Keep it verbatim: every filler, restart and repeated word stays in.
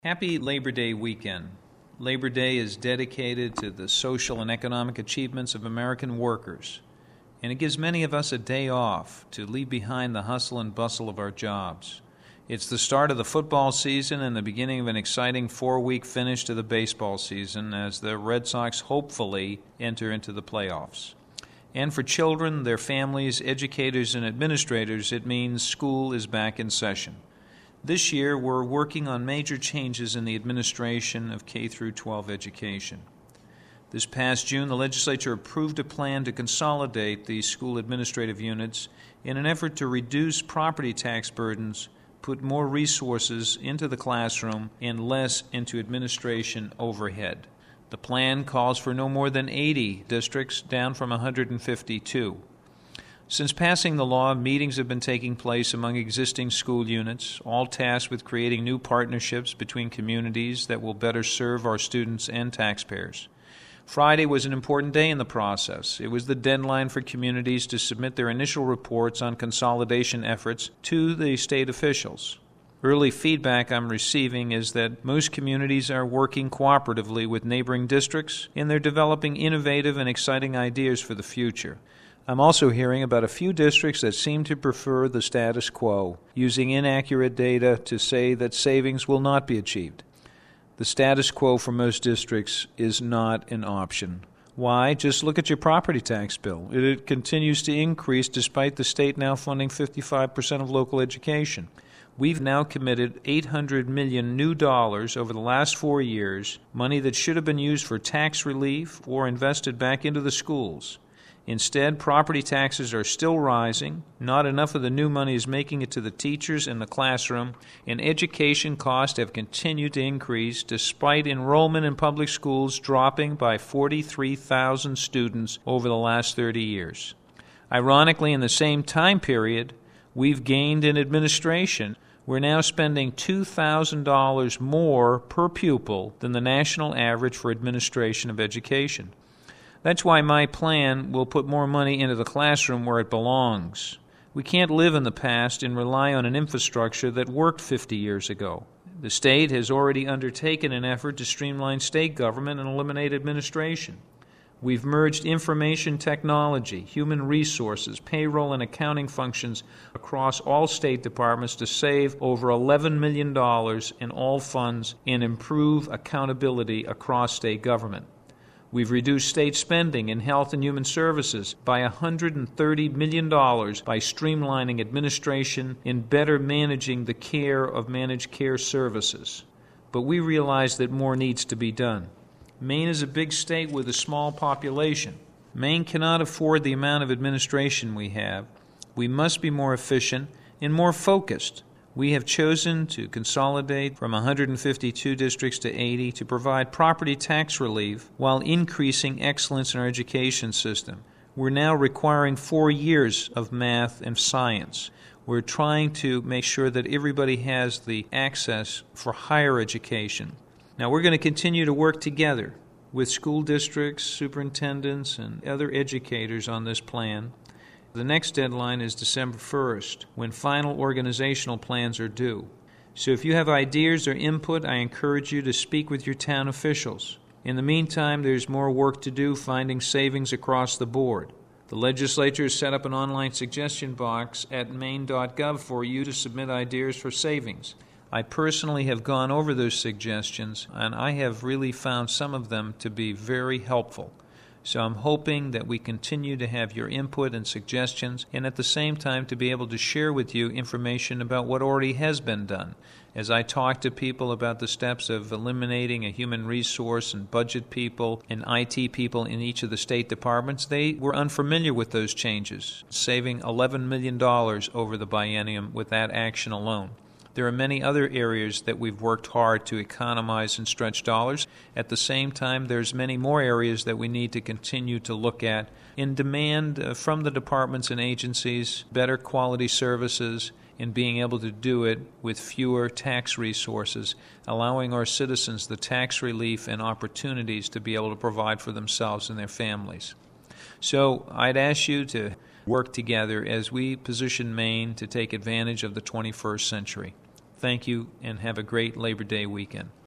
Happy Labor Day weekend. Labor Day is dedicated to the social and economic achievements of American workers, and it gives many of us a day off to leave behind the hustle and bustle of our jobs. It's the start of the football season and the beginning of an exciting four-week finish to the baseball season as the Red Sox hopefully enter into the playoffs. And for children, their families, educators, and administrators, it means school is back in session. This year, we're working on major changes in the administration of K through twelve education. This past June, the legislature approved a plan to consolidate the school administrative units in an effort to reduce property tax burdens, put more resources into the classroom, and less into administration overhead. The plan calls for no more than eighty districts, down from one hundred fifty-two. Since passing the law, meetings have been taking place among existing school units, all tasked with creating new partnerships between communities that will better serve our students and taxpayers. Friday was an important day in the process. It was the deadline for communities to submit their initial reports on consolidation efforts to the state officials. Early feedback I'm receiving is that most communities are working cooperatively with neighboring districts, and they're developing innovative and exciting ideas for the future. I'm also hearing about a few districts that seem to prefer the status quo, using inaccurate data to say that savings will not be achieved. The status quo for most districts is not an option. Why? Just look at your property tax bill. It continues to increase despite the state now funding fifty-five percent of local education. We've now committed eight hundred million dollars new dollars over the last four years, money that should have been used for tax relief or invested back into the schools. Instead, property taxes are still rising, not enough of the new money is making it to the teachers in the classroom, and education costs have continued to increase despite enrollment in public schools dropping by forty-three thousand students over the last thirty years. Ironically, in the same time period, we've gained in administration. We're now spending two thousand dollars more per pupil than the national average for administration of education. That's why my plan will put more money into the classroom where it belongs. We can't live in the past and rely on an infrastructure that worked fifty years ago. The state has already undertaken an effort to streamline state government and eliminate administration. We've merged information technology, human resources, payroll, and accounting functions across all state departments to save over eleven million dollars in all funds and improve accountability across state government. We've reduced state spending in health and human services by one hundred thirty million dollars by streamlining administration and better managing the care of managed care services. But we realize that more needs to be done. Maine is a big state with a small population. Maine cannot afford the amount of administration we have. We must be more efficient and more focused. We have chosen to consolidate from one hundred fifty-two districts to eighty to provide property tax relief while increasing excellence in our education system. We're now requiring four years of math and science. We're trying to make sure that everybody has the access for higher education. Now, we're going to continue to work together with school districts, superintendents, and other educators on this plan. The next deadline is December first, when final organizational plans are due. So if you have ideas or input, I encourage you to speak with your town officials. In the meantime, there's more work to do finding savings across the board. The legislature has set up an online suggestion box at maine dot gov for you to submit ideas for savings. I personally have gone over those suggestions, and I have really found some of them to be very helpful. So I'm hoping that we continue to have your input and suggestions, and at the same time to be able to share with you information about what already has been done. As I talk to people about the steps of eliminating a human resource and budget people and I T people in each of the state departments, they were unfamiliar with those changes, saving eleven million dollars over the biennium with that action alone. There are many other areas that we've worked hard to economize and stretch dollars. At the same time, there's many more areas that we need to continue to look at and demand uh, from the departments and agencies better quality services and being able to do it with fewer tax resources, allowing our citizens the tax relief and opportunities to be able to provide for themselves and their families. So I'd ask you to work together as we position Maine to take advantage of the twenty-first century. Thank you, and have a great Labor Day weekend.